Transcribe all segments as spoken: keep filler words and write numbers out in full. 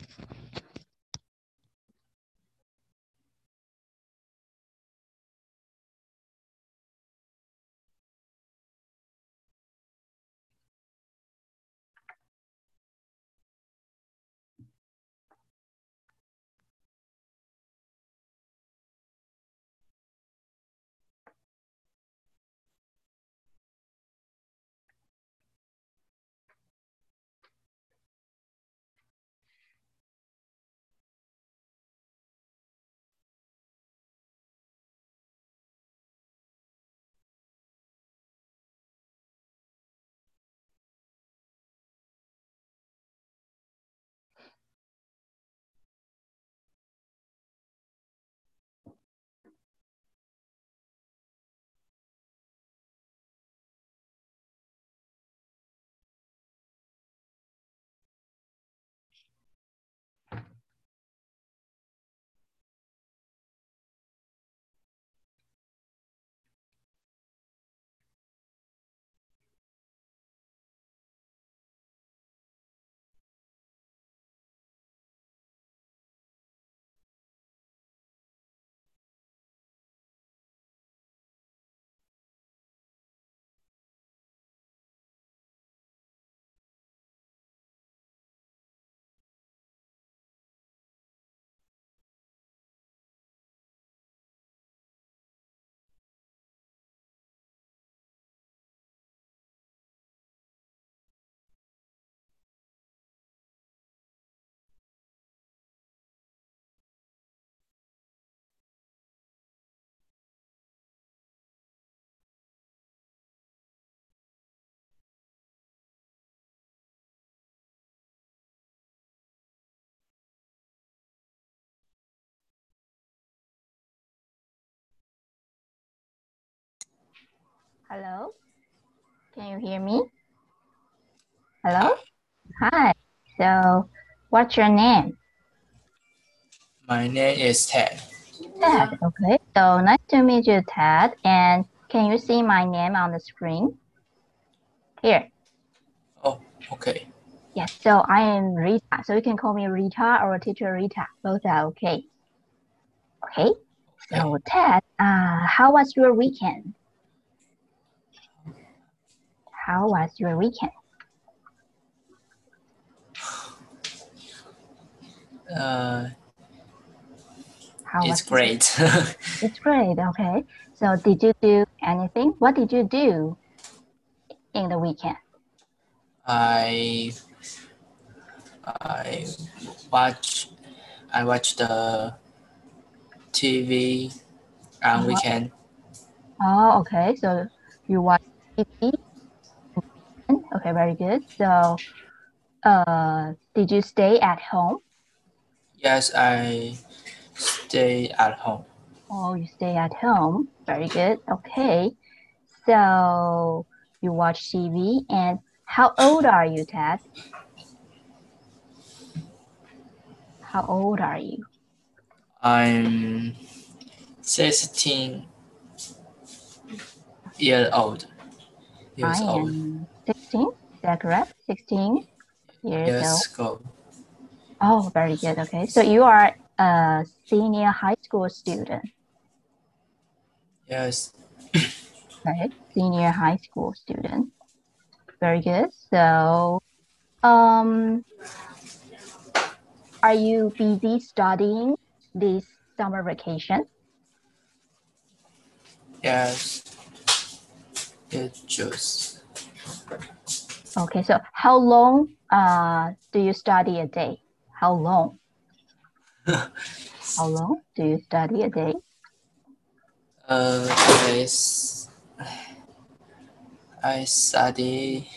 Hello, can you hear me? Hello? Hi. So, what's your name? My name is Ted. Ted, okay. So, nice to meet you, Ted. And can you see my name on the screen? Here. Oh, okay. Yes, so I am Rita. So, you can call me Rita or teacher Rita. Both are okay. Okay. So, Okay. Ted, uh, how was your weekend? How was your weekend? Uh, How it's was great. It's great, okay. So did you do anything? What did you do in the weekend? I I watch I watch the T V on Uh-huh. weekend. Oh, okay. So you watch T V? Okay, very good. So uh, did you stay at home? Yes, I stay at home. Oh, you stay at home. Very good. Okay. So you watch T V, and how old are you, Ted? How old are you? I'm sixteen years old. I Years old. am sixteen. Is that correct? sixteen years old. Years ago. Oh, very good. Okay. So you are a senior high school student, Yes. right? Senior high school student. Very good. So, um, are you busy studying this summer vacation? Yes. It just Okay. So how long uh do you study a day? How long? How long do you study a day? uh I, s- I study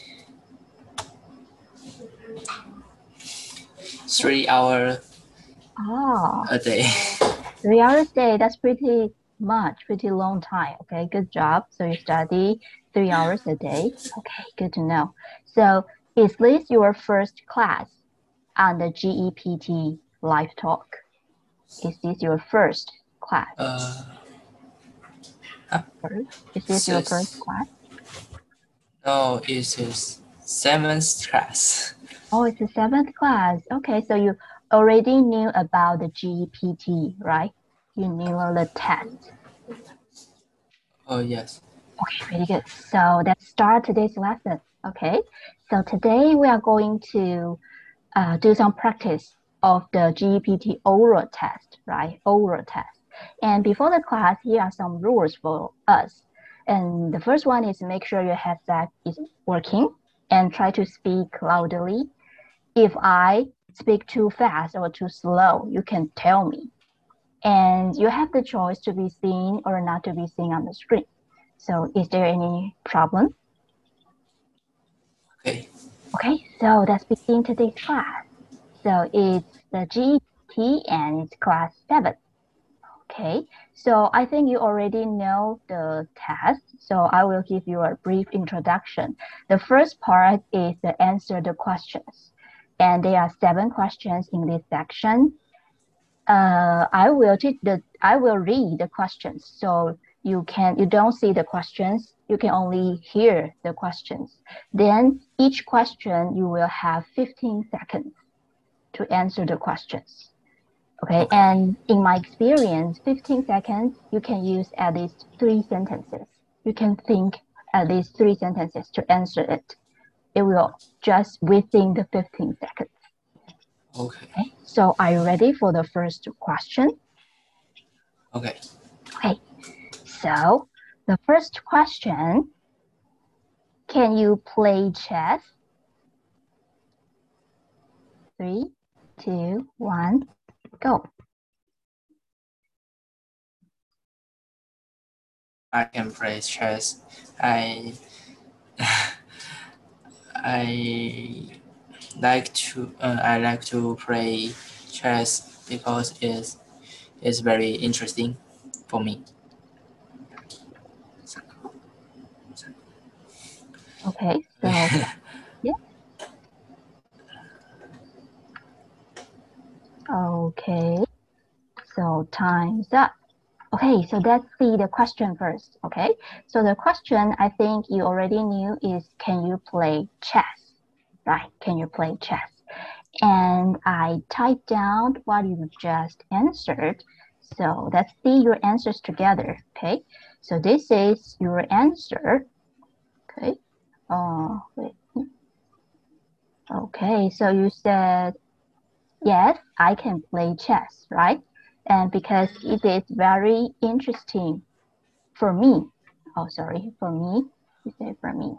three hours Ah, a day. three hours a day. That's pretty much, pretty long time. Okay, good job. So you study three hours a day. Okay, good to know. So is this your first class on the G E P T Live Talk? Is this your first class? Uh, huh? First? Is this your first Six. class? No, it is seventh class. Oh, it's the seventh class. Okay, so you already knew about the G P T, right? You knew the test. Oh, yes. Okay, pretty good. So let's start today's lesson. Okay, so today we are going to uh, do some practice of the G P T oral test, right? Oral test. And before the class, here are some rules for us. And the first one is make sure your headset is working and try to speak loudly. If I speak too fast or too slow, you can tell me. And you have the choice to be seen or not to be seen on the screen. So is there any problem? Okay. Okay, so let's begin today's class. So it's the G P T and it's class seven. Okay, so I think you already know the test, so I will give you a brief introduction. The first part is the answer the questions, and there are seven questions in this section. Uh, I will teach the I will read the questions, so you can you don't see the questions, you can only hear the questions. Then each question you will have fifteen seconds to answer the questions. Okay, Okay. and in my experience, fifteen seconds, you can use at least three sentences. You can think at least three sentences to answer it. It will just within the fifteen seconds. Okay. Okay, so are you ready for the first question? Okay. Okay, so the first question, can you play chess? Three, two, one, go. I can play chess. I I like to uh, I like to play chess because it's it's very interesting for me. Okay, so yeah. Okay, so time's up. Okay, so let's see the question first. Okay, so the question I think you already knew is, can you play chess? Right, can you play chess? And I typed down what you just answered. So let's see your answers together. Okay, so this is your answer. Okay, uh, wait. Okay, so you said, yes, I can play chess, right? And because it is very interesting for me. Oh, sorry, for me. You say for me.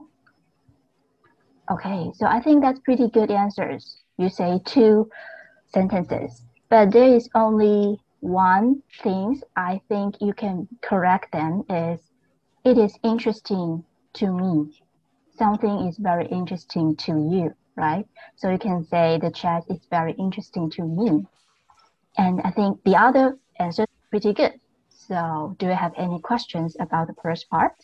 Okay, so I think that's pretty good answers. You say two sentences, but there is only one thing I think you can correct them is, it is interesting to me. Something is very interesting to you, right? So you can say the chat is very interesting to me. And I think the other answer is pretty good. So do you have any questions about the first part?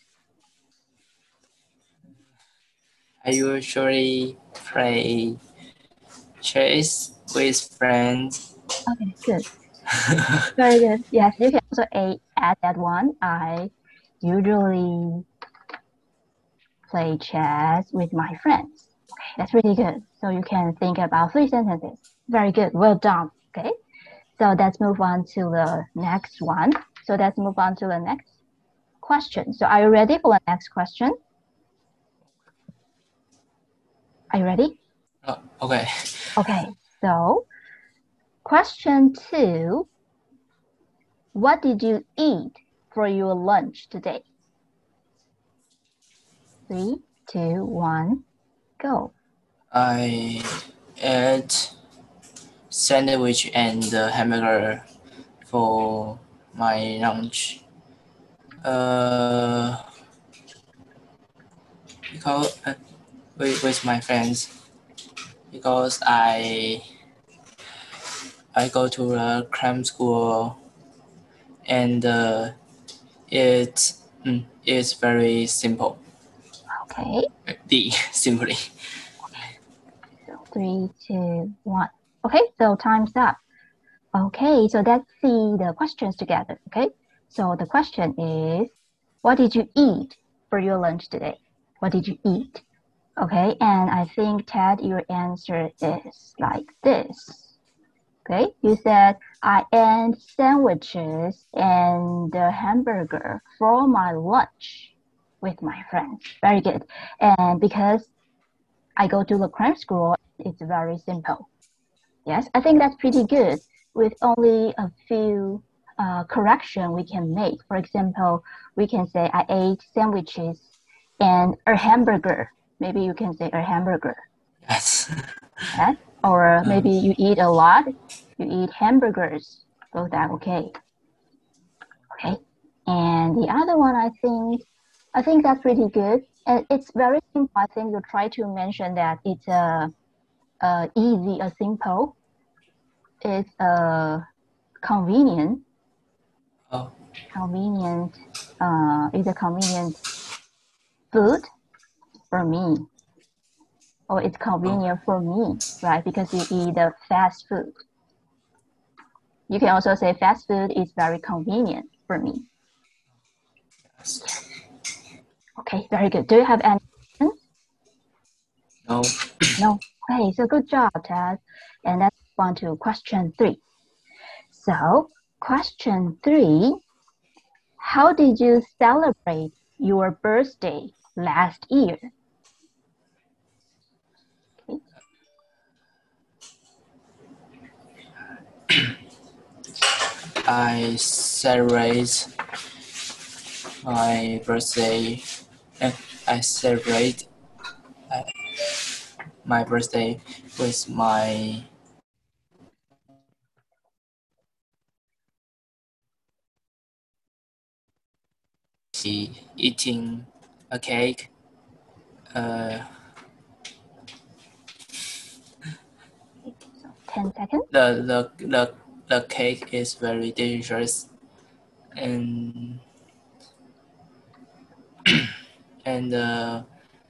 I usually play chess with friends. Okay, good. Very good. Yes, you can also a- add that one. I usually play chess with my friends. Okay, that's really good. So you can think about three sentences. Very good. Well done. Okay. So let's move on to the next one. So let's move on to the next question. So are you ready for the next question? Are you ready? Oh, okay. Okay. So question two, what did you eat for your lunch today? Three, two, one, go. I ate sandwich and uh, hamburger for my lunch. Uh, because uh, with, with my friends, because I I go to a cram school and uh, it mm, is very simple. Okay. The simply. So three, two, one. Okay, so time's up. Okay, so let's see the questions together. Okay, so the question is, what did you eat for your lunch today? What did you eat? Okay, and I think, Ted, your answer is like this. Okay, you said, I ate sandwiches and a hamburger for my lunch with my friends. Very good. And because I go to the cram school, it's very simple. Yes, I think that's pretty good with only a few uh, correction we can make. For example, we can say, I ate sandwiches and a hamburger. Maybe you can say a hamburger. Yes. Yes? Or maybe you eat a lot, you eat hamburgers. Both are okay. Okay. And the other one, I think, I think that's pretty good. And it's very simple. I think you try to mention that it's a, a easy, a simple. It's a convenient. Oh. Convenient. Uh, it's a convenient food for me. Or it's convenient oh. for me, right? Because you eat the fast food. You can also say fast food is very convenient for me. Yes. Okay, very good. Do you have any questions? No. No. Okay, so good job, Ted. And let's move on to question three. So, question three, how did you celebrate your birthday last year? Okay. I celebrate my birthday. I celebrate my birthday with my eating a cake. Uh, ten seconds. The, the, the, the cake is very delicious, and and uh,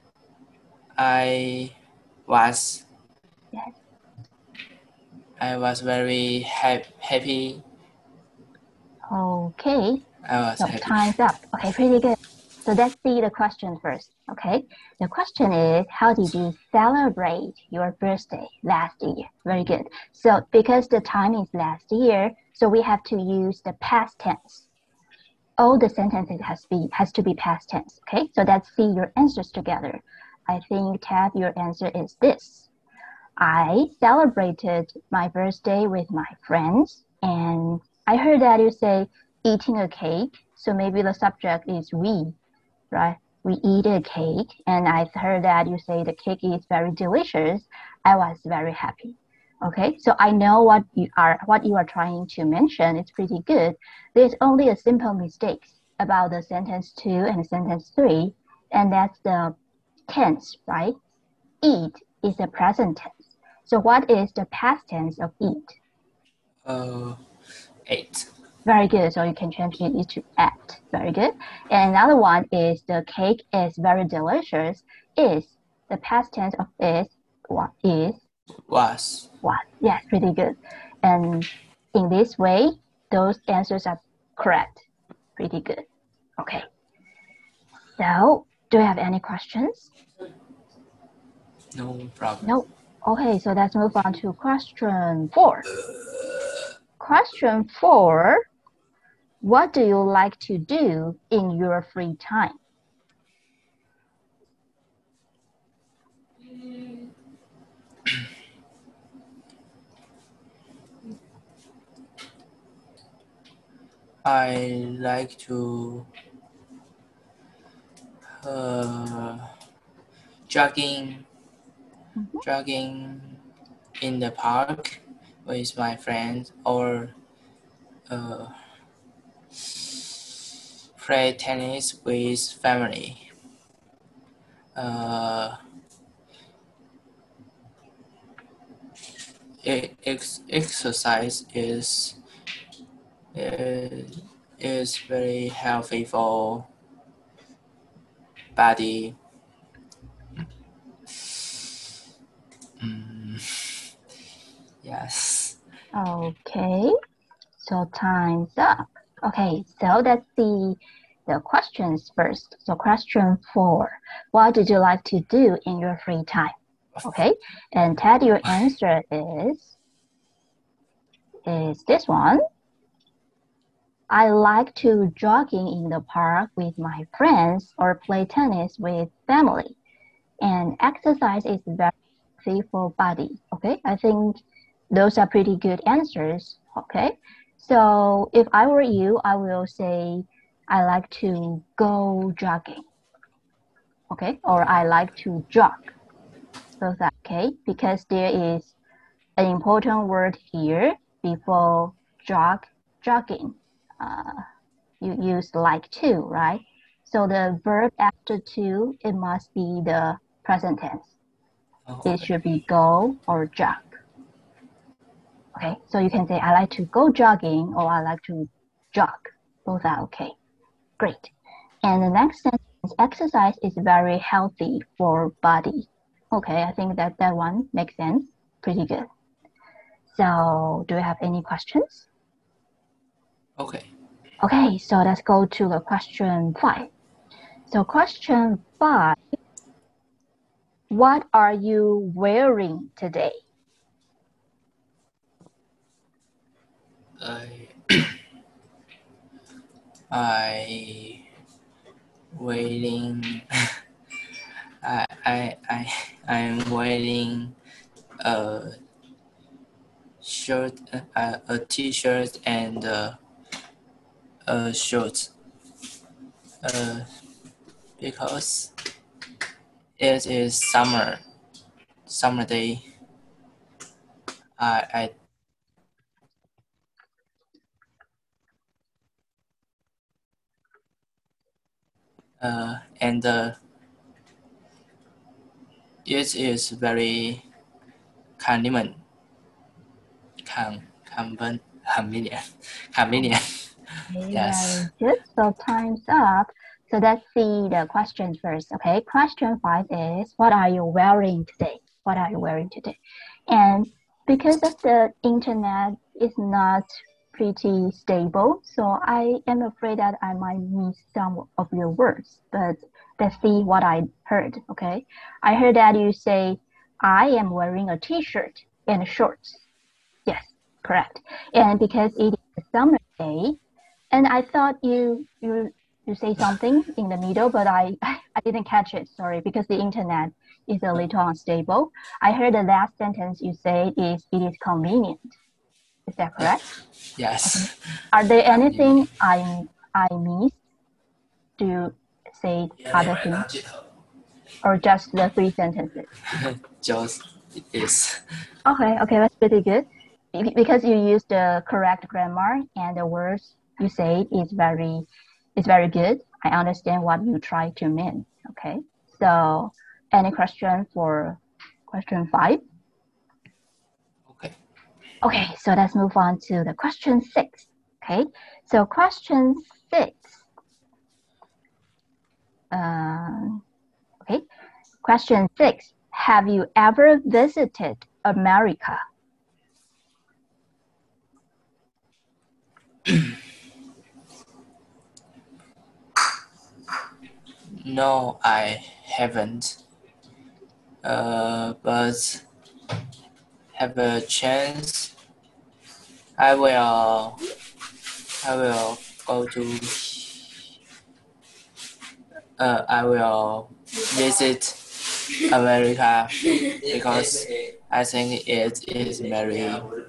I was yes. I was very ha happy. Okay. I was so happy. Time's up. Okay, pretty good. So let's see the question first. Okay. The question is, how did you celebrate your birthday last year? Very good. So because the time is last year, so we have to use the past tense. All the sentences has be has to be past tense. Okay. So let's see your answers together. I think, Tab, your answer is this. I celebrated my birthday with my friends, and I heard that you say eating a cake. So maybe the subject is we, right? We eat a cake, and I heard that you say the cake is very delicious. I was very happy. Okay, so I know what you are what you are trying to mention. It's pretty good. There's only a simple mistake about the sentence two and sentence three, and that's the tense, right? Eat is a present tense. So what is the past tense of eat? Uh, eight. Very good. So you can change it to ate. Very good. And another one is the cake is very delicious. Is the past tense of is what is? Was. Was. Yes, pretty good. And in this way, those answers are correct. Pretty good. Okay. So, do you have any questions? No problem. No. Okay, so let's move on to question four. Question four. What do you like to do in your free time? I like to uh, jogging, Mm-hmm. jogging in the park with my friends, or uh, play tennis with family. Uh, ex exercise is is is very healthy for body. Mm, yes. Okay, so time's up. Okay, so let's see the questions first. So question four, what did you like to do in your free time? Okay, and Ted, your answer is, is this one. I like to jogging in the park with my friends or play tennis with family. And exercise is very healthy for body. Okay, I think those are pretty good answers. Okay, so if I were you, I will say I like to go jogging. Okay, or I like to jog. So that okay, because there is an important word here before jog, jogging. Uh, you use like to, right? So the verb after to, it must be the present tense. Okay. It should be go or jog. Okay, so you can say I like to go jogging or I like to jog. Both are okay. Great. And the next sentence, exercise is very healthy for body. Okay, I think that that one makes sense. Pretty good. So do you have any questions? Okay. Okay, so let's go to the question five. So question five, what are you wearing today? I I waiting. I I I I'm wearing a shirt, a, a t-shirt and uh, a shorts. Uh, because it is summer, summer day. I I uh and uh, it is very convenient. Con conven convenient convenient. Okay, Yes. very good. So time's up. So let's see the questions first. Okay, question five is, what are you wearing today? What are you wearing today? And because of the internet is not pretty stable, so I am afraid that I might miss some of your words. But let's see what I heard. Okay, I heard that you say, I am wearing a t-shirt and shorts. Yes, correct. And because it is a summer day, and I thought you you you say something in the middle, but I I didn't catch it. Sorry, because the internet is a little unstable. I heard the last sentence you said is it is convenient. Is that correct? Yes. Okay. Are there anything Convenient. I I missed to say other things, or just the three sentences? Just is. Okay, okay, that's pretty good. Be- Because you use the correct grammar and the words you say is very, is very good. I understand what you try to mean. Okay, so any question for question five? Okay. Okay, so let's move on to the question six. Okay, so question six. Um, okay, question six. Have you ever visited America? No, I haven't. Uh, but have a chance. I will. I will go to. Uh, I will visit America because I think it is very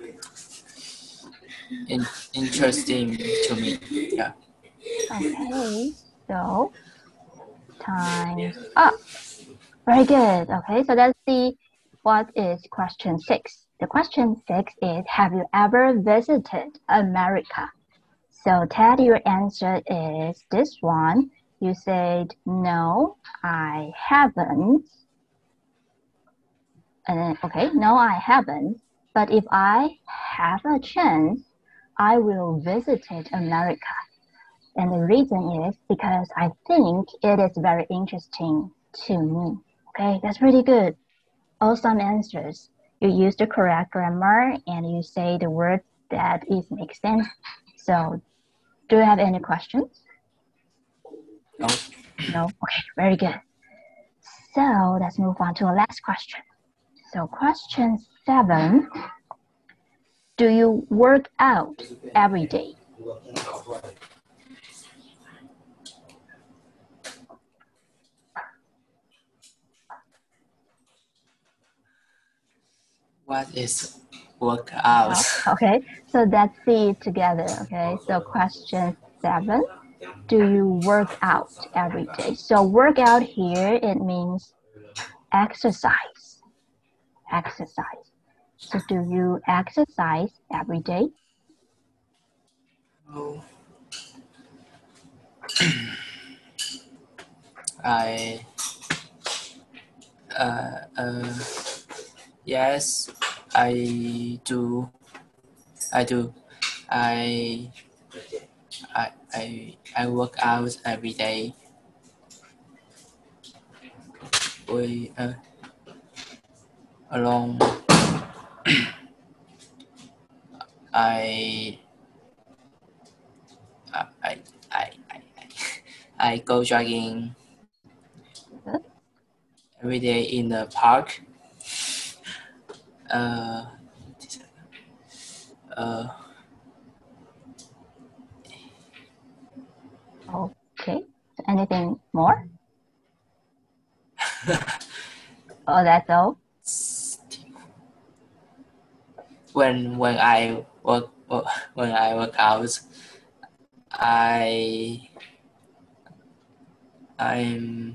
in, interesting to me. Yeah. Okay, so time's up. Very good. Okay, so let's see what is question six. The question six is, have you ever visited America? So Ted, your answer is this one. You said, no, I haven't. And then, okay, no, I haven't. But if I have a chance, I will visit America. And the reason is because I think it is very interesting to me. Okay, that's really good. Awesome answers. You use the correct grammar and you say the words that is make sense. So do you have any questions? No. No? Okay, very good. So let's move on to the last question. So question seven, do you work out every day? What is workout? Okay, so let's see it together. Okay, so question seven, do you work out every day? So work out here, it means exercise. Exercise. So do you exercise every day? Oh. I uh, uh yes, I do. I do. I I I I work out every day. We uh, along I I I I I, I go jogging Good. every day in the park. Uh, uh, Okay, so anything more? Oh, that's all? when when I work when I work out, I I'm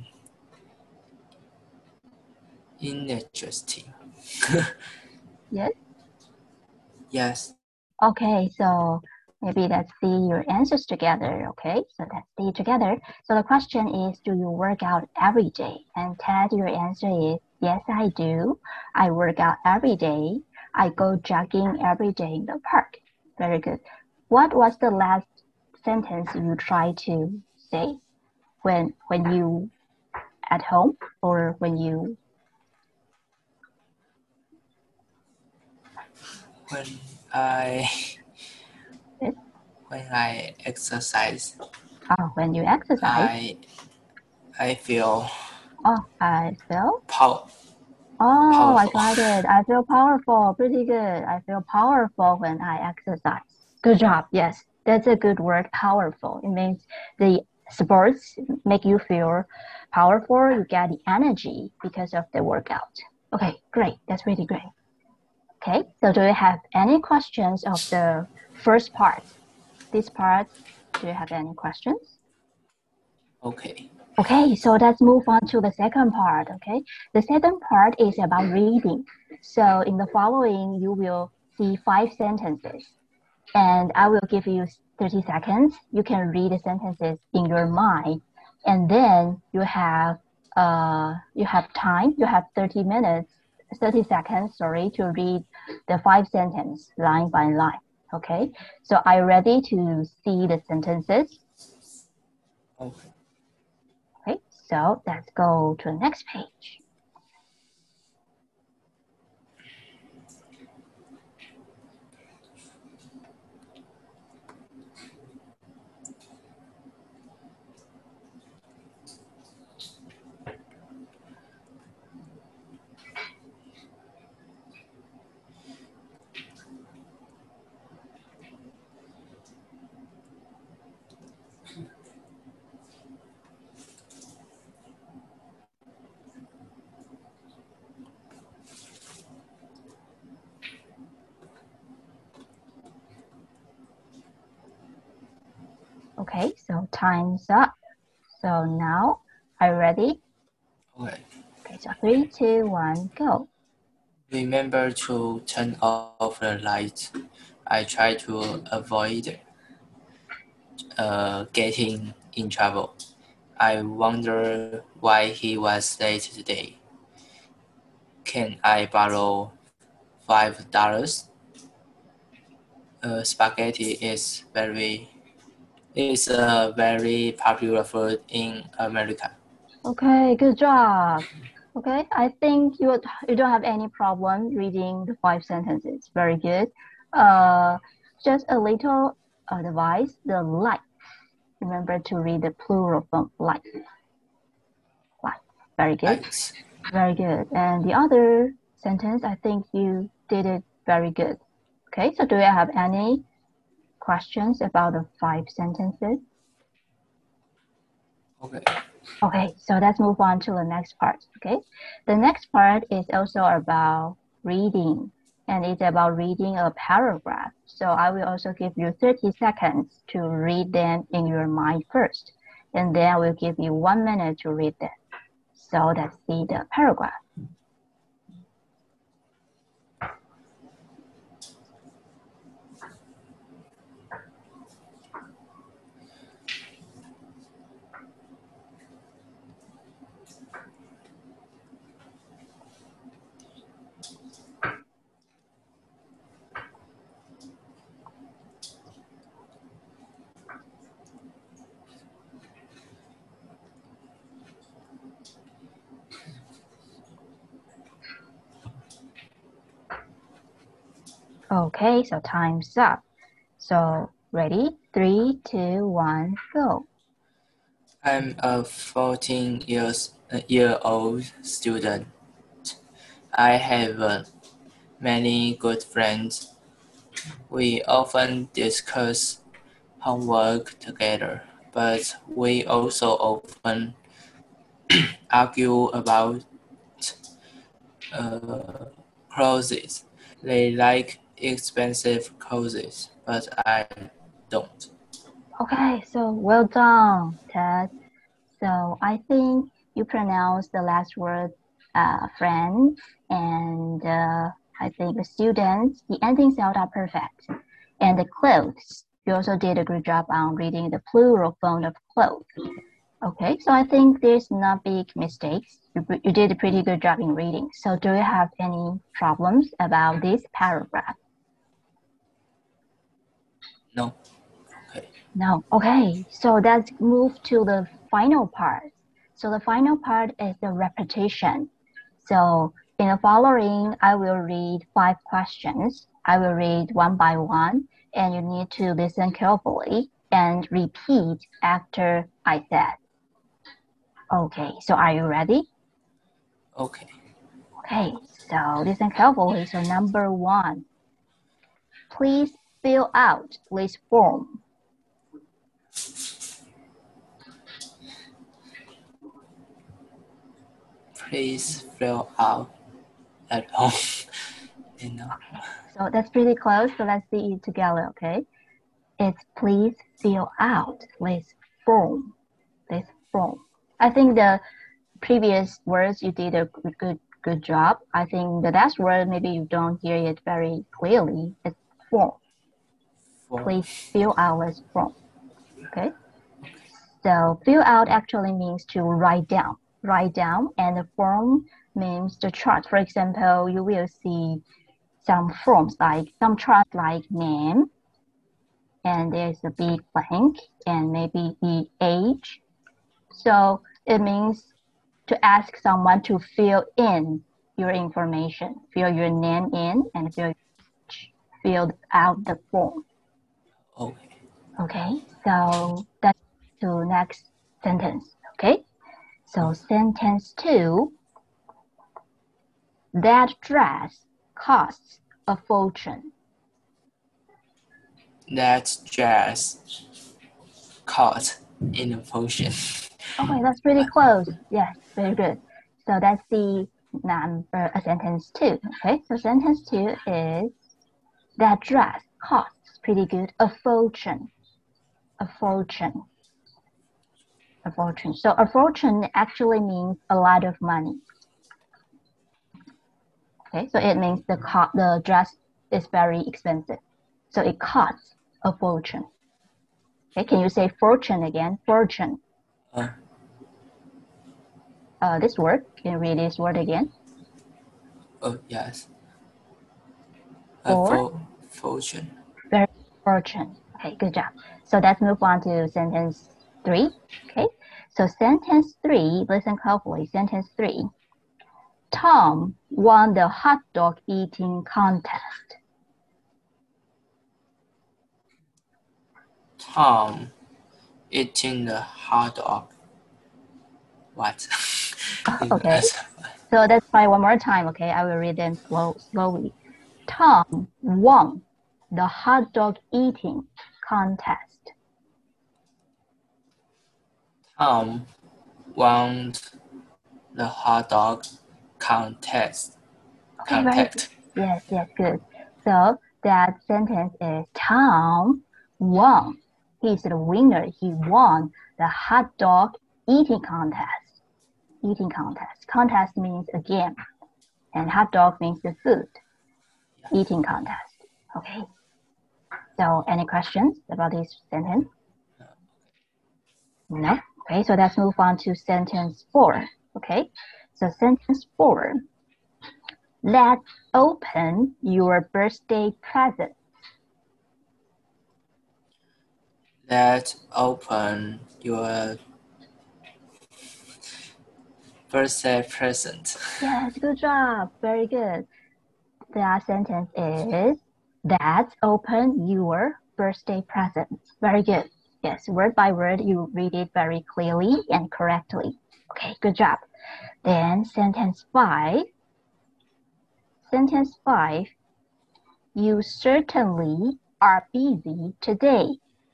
interesting. Yes. Yes. Okay, so maybe let's see your answers together. Okay, so let's see together. So the question is, do you work out every day? And Ted, your answer is, yes, I do. I work out every day. I go jogging every day in the park. Very good. What was the last sentence you tried to say when when you at home or when you When I yes? when I exercise, Oh, when you exercise? I I feel Oh, I feel pow- Oh, I powerful. got it. I feel powerful. Pretty good. I feel powerful when I exercise. Good job. Yes, that's a good word, powerful. It means the sports make you feel powerful. You get the energy because of the workout. Okay, great. That's really great. Okay, so do you have any questions of the first part? This part, do you have any questions? Okay. Okay, so let's move on to the second part, okay? The second part is about reading. So in the following, you will see five sentences, and I will give you thirty seconds. You can read the sentences in your mind, and then you have uh, you have time, you have thirty minutes, thirty seconds, sorry, to read the five sentences line by line, okay? So are you ready to see the sentences? Okay. Okay, so let's go to the next page. Okay, so time's up. So now, are you ready? Okay. Okay, so three, two, one, go. Remember to turn off the light. I try to avoid uh, getting in trouble. I wonder why he was late today. Can I borrow five dollars? Uh, spaghetti is very is a very popular food in America. Okay, good job. Okay, I think you you don't have any problem reading the five sentences. Very good. Uh, just a little advice. The light. remember to read the plural form, light. Light. Very good. Lights. Very good. And the other sentence, I think you did it very good. Okay, so do you have any questions about the five sentences? Okay. Okay, so let's move on to the next part. Okay, the next part is also about reading, and it's about reading a paragraph. So I will also give you thirty seconds to read them in your mind first, and then I will give you one minute to read them. So let's see the paragraph. Okay, so time's up. So ready? Three, two, one, go. I'm a fourteen years year old student. I have uh, many good friends. We often discuss homework together, but we also often argue about uh, clothes. They like expensive clothes, but I don't. Okay, so well done, Ted. So I think you pronounced the last word, uh, friends, and uh, I think the students, the ending sound are perfect. And the clothes, you also did a good job on reading the plural form of clothes. Okay, so I think there's not big mistakes. You, you did a pretty good job in reading. So do you have any problems about this paragraph? No. Okay. No. Okay, so let's move to the final part. So the final part is the repetition. So in the following, I will read five questions. I will read one by one, and you need to listen carefully and repeat after I said. Okay, so are you ready? Okay. Okay, so listen carefully. So number one, please fill out this form. Please fill out at home. You know. So that's pretty close. So let's see it together, okay? It's please fill out this form. This form. I think the previous words you did a good good job. I think the last word maybe you don't hear it very clearly. It's form. For, Please fill out this form. Okay. So fill out actually means to write down. Write down, and the form means the chart. For example, you will see some forms like some charts like name, and there's a big blank, and maybe the age. So it means to ask someone to fill in your information, fill your name in, and fill fill out the form. okay. Okay, so that's to next sentence. Okay, so sentence two. That dress costs a fortune. That dress caught in a potion. Okay, that's pretty close. Yes, very good. So that's the number uh, sentence two. Okay, so sentence two is that dress costs pretty good a fortune. A fortune. A fortune. So a fortune actually means a lot of money. Okay, so it means the co- the dress is very expensive. So it costs a fortune. Okay, can you say fortune again? Fortune. Uh, Uh, this word, can you read this word again? oh, yes. A For fo- fortune. very fortune. Okay, good job. So let's move on to sentence three. Okay, so sentence three, listen carefully. Sentence three. Tom won the hot dog eating contest. Tom Eating the hot dog. What? Okay. So let's try one more time, okay? I will read them slow, slowly. Tom won the hot dog eating contest. Tom won the hot dog contest. Okay, very good. Yes, yes, good. So that sentence is Tom won. He's the winner. He won the hot dog eating contest. Eating contest. Contest means a game, and hot dog means the food. Eating contest. Okay. So any questions about this sentence? No? Okay, so let's move on to sentence four. Okay, so sentence four. Let's open your birthday present. Let's open your birthday present. Yes, good job. Very good. The last sentence is, let's open your birthday present. Very good. Yes, word by word, you read it very clearly and correctly. Okay, good job. Then sentence five. Sentence five. You certainly are busy today.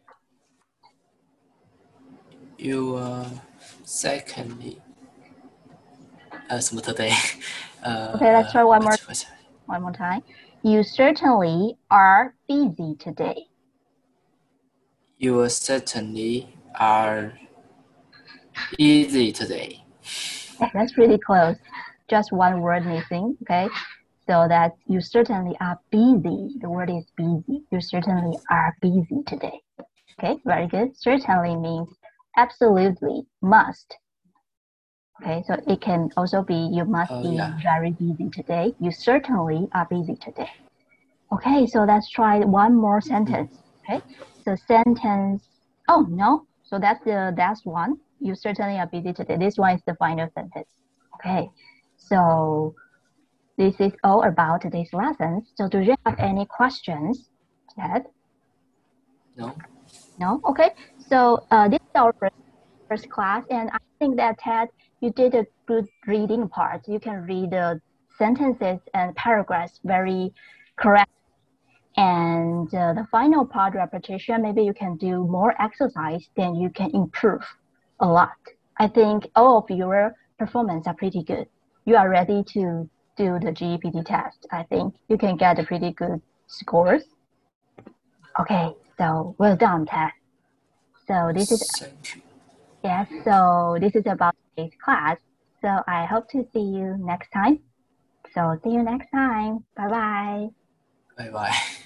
You are secondly. Uh, 什么 today? Uh, okay, let's try one more, what? one more time. You certainly are busy today. You certainly are busy today. Okay, that's really close. Just one word missing, okay? So that you certainly are busy. The word is busy. You certainly are busy today. Okay, very good. Certainly means absolutely, must. Okay, so it can also be you must Oh, be yeah. very busy today. You certainly are busy today. Okay, so let's try one more sentence. Okay, so sentence, oh no, so that's the last one. You certainly are busy today. This one is the final sentence. Okay, so this is all about today's lesson. So do you have any questions, Ted? No. No? Okay, so uh, this is our first, first class, and I think that, Ted, you did a good reading part. You can read the sentences and paragraphs very correct. And uh, the final part repetition, maybe you can do more exercise, then you can improve a lot. I think all of your performance are pretty good. You are ready to do the G E P T test. I think you can get a pretty good scores. Okay, so well done, Ted. So this is Thank you. yes. So this is about today's class. So I hope to see you next time. So see you next time. Bye bye. Bye bye.